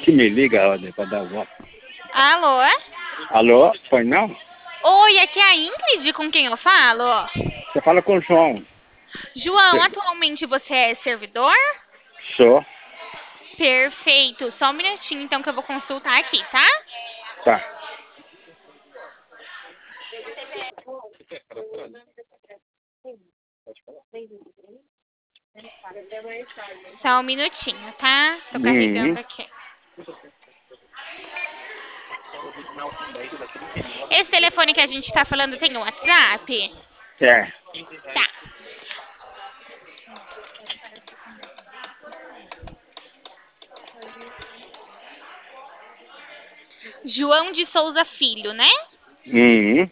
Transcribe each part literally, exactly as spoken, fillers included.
que me liga, Roda, pra dar volta. Alô? Alô? Foi não? Oi, aqui é a Ingrid, com quem eu falo? Você fala com o João. João, Você- atualmente você é servidor? Sou. Perfeito. Só um minutinho, então, que eu vou consultar aqui, tá? Tá. Só um minutinho, tá? Tô Uhum. carregando aqui. Esse telefone que a gente tá falando tem o WhatsApp? É. Tá. João de Souza Filho, né? Uhum.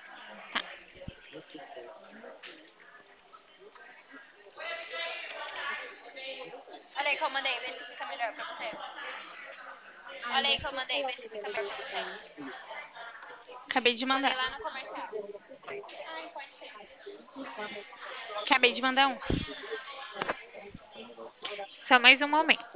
Olha aí que eu mandei, vê se fica melhor pra você. Olha aí que eu mandei, vê se fica melhor pra você. Acabei de mandar. Lá no comercial. Ai, pode ser. Acabei de mandar um. Só mais um momento.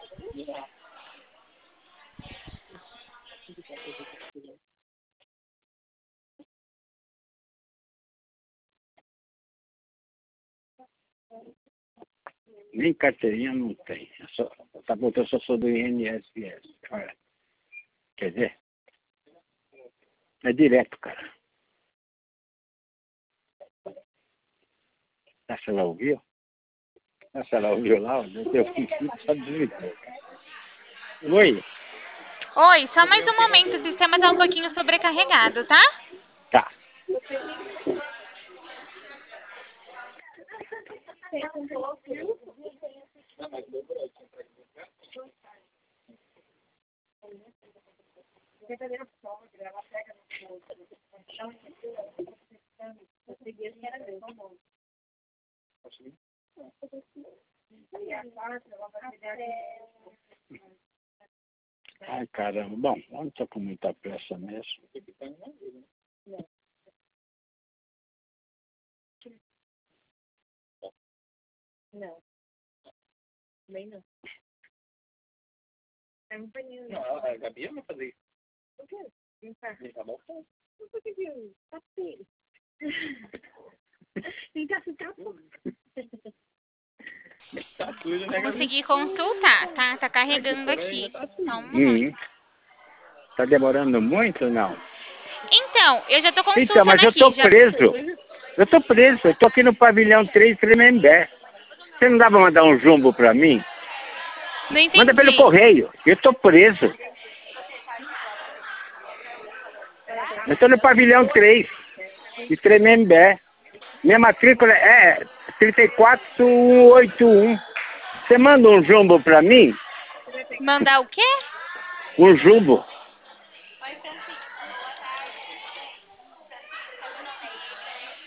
Nem carteirinha não tem. É só, tá botando só sou do I N S S. Olha. Quer dizer? É direto, cara. Ah, você ela ouviu? Ah, você ela ouviu lá? Eu fiz só desligou. Oi? Oi, só mais um momento. O sistema tá um pouquinho sobrecarregado, tá? Tá. Ai, caramba. Bom, eu não tô com muita pressa mesmo. Não, também não. É um paninho. Não, a Gabi não fazer isso. Por quê? Vem cá. Tá bom? Por que viu? Tá feio. Vem cá ficar, pô. Tá sujo, né, Gabi? Consegui consultar, tá? Tá carregando aqui. Só um momento. Hum. Tá demorando muito ou não? Então, eu já tô consultando Então, mas eu aqui. tô Já... preso. Eu tô preso. Eu tô aqui no pavilhão três, Tremembé. Você não dá pra mandar um jumbo pra mim? Não entendi. Manda pelo correio. Eu tô preso. Eu tô no pavilhão três, de Tremembé. Minha matrícula é trinta e quatro mil cento e oitenta e um. Você manda um jumbo pra mim? Mandar o quê? Um jumbo.